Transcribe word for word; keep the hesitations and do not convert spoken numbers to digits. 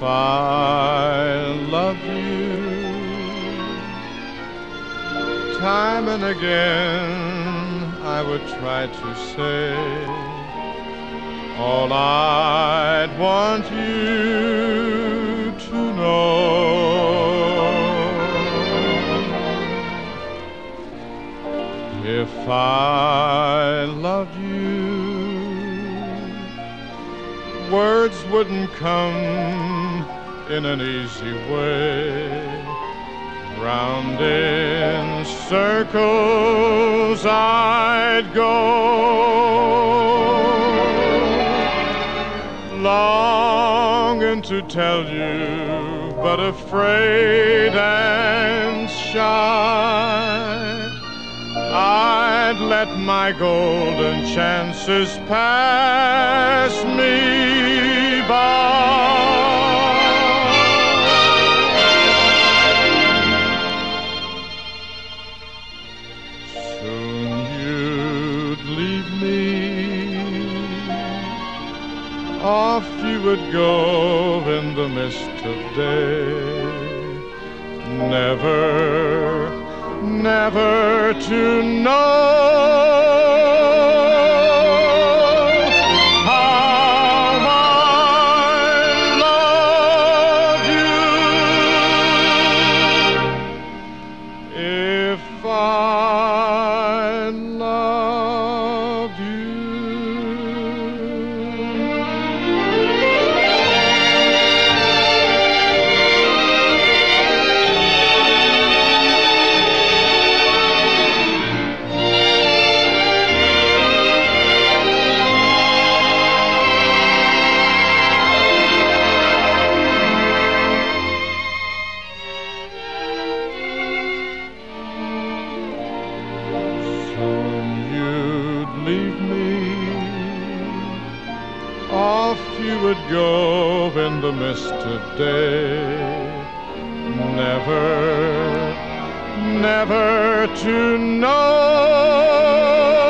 I love you, time and again I would try to say all I'd want you to know. If I loved you, words wouldn't come in an easy way. Round in circles I'd go, longing to tell you, but afraid and shy. I'd let my golden chances pass me by. Soon you'd leave me, off you would go in the mist of day, never, never to know how I love you. If I loved you. Leave me, off you would go in the mist of day, never, never to know